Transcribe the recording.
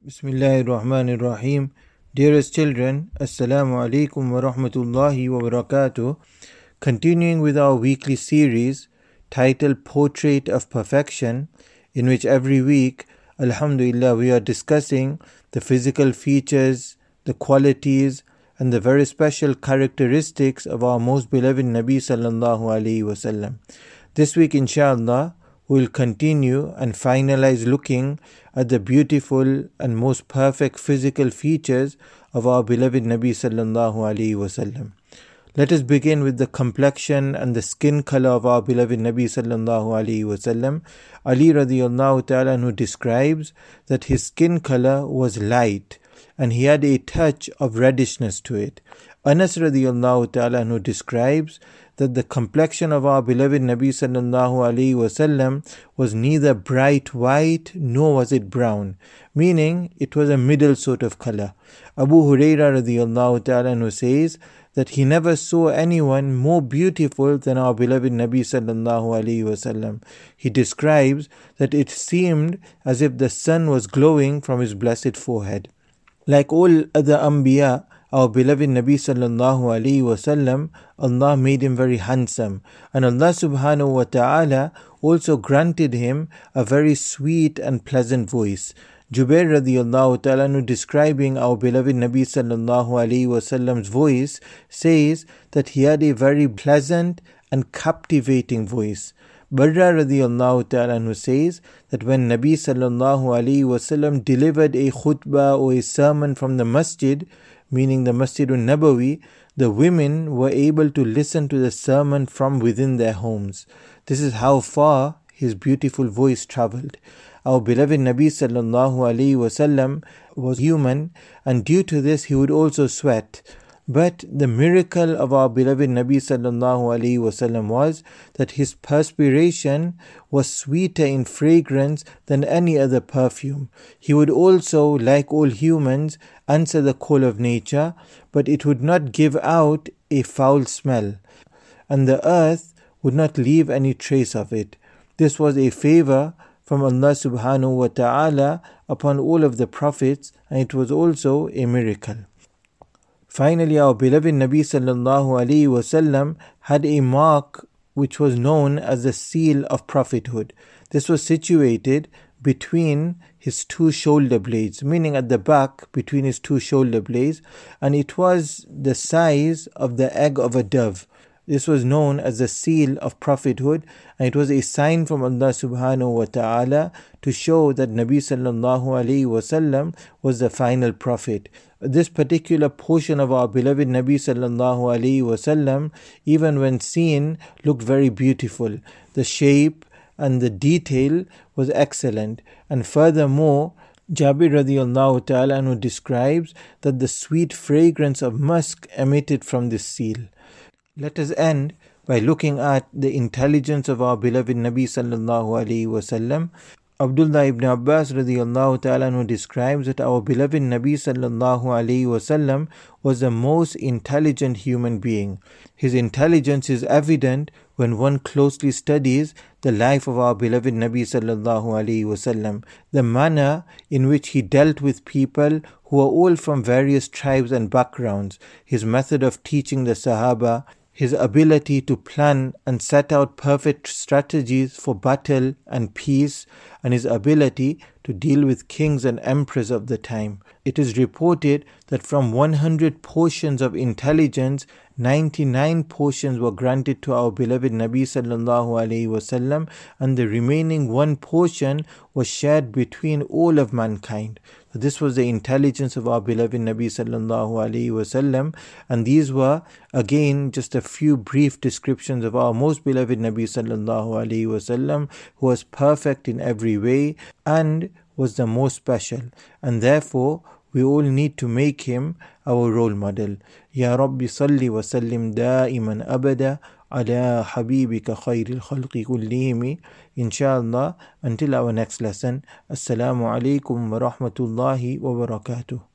Bismillahir Rahmanir Rahim. Dearest children, Assalamu alaikum wa rahmatullahi wa barakatuh. Continuing with our weekly series titled Portrait of Perfection, in which every week, Alhamdulillah, we are discussing the physical features, the qualities, and the very special characteristics of our most beloved Nabi sallallahu alaihi wasallam. This week, inshallah, we'll continue and finalize looking at the beautiful and most perfect physical features of our beloved Nabi sallallahu alaihi wasallam. Let us begin with the complexion and the skin color of our beloved Nabi sallallahu alaihi wasallam. Ali radiyallahu ta'ala anhu describes that his skin color was light and he had a touch of reddishness to it. Anas radiyallahu ta'ala anhu describes that the complexion of our beloved Nabi sallallahu alaihi wasallam was neither bright white nor was it brown, meaning it was a middle sort of color. Abu Huraira radiyallahu ta'ala anhu says that he never saw anyone more beautiful than our beloved Nabi sallallahu alaihi wasallam. He describes that it seemed as if the sun was glowing from his blessed forehead. Like all other Anbiya, our beloved Nabi sallallahu alaihi wasallam, Allah made him very handsome, and Allah subhanahu wa ta'ala also granted him a very sweet and pleasant voice. Jubair radiyallahu ta'ala anhu, describing our beloved Nabi sallallahu alaihi wasallam's voice, says that he had a very pleasant and captivating voice. Barra radiyallahu ta'ala anhu says that when Nabi sallallahu alaihi wasallam delivered a khutbah or a sermon from the masjid, meaning the Masjidun Nabawi, the women were able to listen to the sermon from within their homes. This is how far his beautiful voice travelled. Our beloved Nabi sallallahu alaihi wasallam was human, and due to this he would also sweat. But the miracle of our beloved Nabi sallallahu alaihi wasallam was that his perspiration was sweeter in fragrance than any other perfume. He would also, like all humans, answer the call of nature, but it would not give out a foul smell, and the earth would not leave any trace of it. This was a favor from Allah subhanahu wa ta'ala upon all of the prophets, and it was also a miracle. Finally, our beloved Nabi sallallahu alaihi wasallam had a mark which was known as the seal of prophethood. This was situated between his two shoulder blades, meaning at the back between his two shoulder blades, and it was the size of the egg of a dove. This was known as the seal of prophethood, and it was a sign from Allah subhanahu wa ta'ala to show that Nabi sallallahu alaihi wasallam was the final prophet. This particular portion of our beloved Nabi sallallahu alaihi wasallam, even when seen, looked very beautiful. The shape and the detail was excellent, and furthermore, Jabir radiyallahu ta'ala anhu describes that the sweet fragrance of musk emitted from this seal. Let us end by looking at the intelligence of our beloved Nabi sallallahu alaihi wasallam. Abdullah ibn Abbas radiyallahu ta'ala anhu describes that our beloved Nabi sallallahu alaihi wasallam was the most intelligent human being. His intelligence is evident when one closely studies the life of our beloved Nabi sallallahu alaihi wasallam, the manner in which he dealt with people who are all from various tribes and backgrounds, his method of teaching the Sahaba, his ability to plan and set out perfect strategies for battle and peace, and his ability to deal with kings and emperors of the time. It is reported that from 100 portions of intelligence, 99 portions were granted to our beloved Nabi sallallahu alaihi wasallam, and the remaining 1 portion was shared between all of mankind. So this was the intelligence of our beloved Nabi sallallahu alaihi wasallam, and these were again just a few brief descriptions of our most beloved Nabi sallallahu alaihi wasallam, who was perfect in every way and was the most special, and therefore we all need to make him our role model. Ya Rabbi salli wa sallim da'iman abada ala habibika khairil khalqi kullihimi. Inshallah, until our next lesson. Assalamu alaikum wa rahmatullahi wa barakatuh.